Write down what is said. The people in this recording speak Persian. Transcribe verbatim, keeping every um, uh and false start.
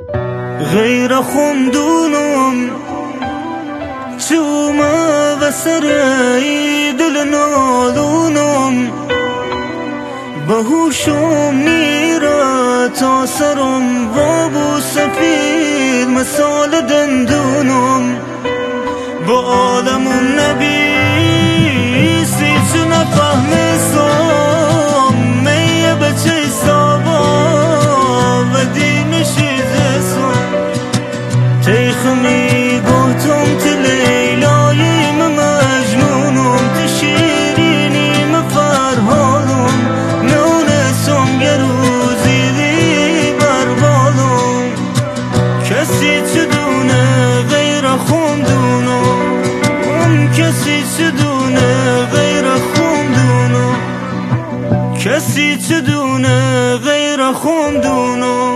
غیر خمدونم چوما و سرای دل نالونم بهوشم میره تا سرم و بو سفید مثال دندونم با عالمم نبیسی چو نفهمستم میه بچه سابا و دینشی زسم تیخمی گوتم تی لیلایی مجنونم تی شیرینی مفرحالم نونسم گروزی دی بربالم کسی چدونه غیر خمدونم کسی چدونه غیر خمدونم کسی چدونه غیر خمدونم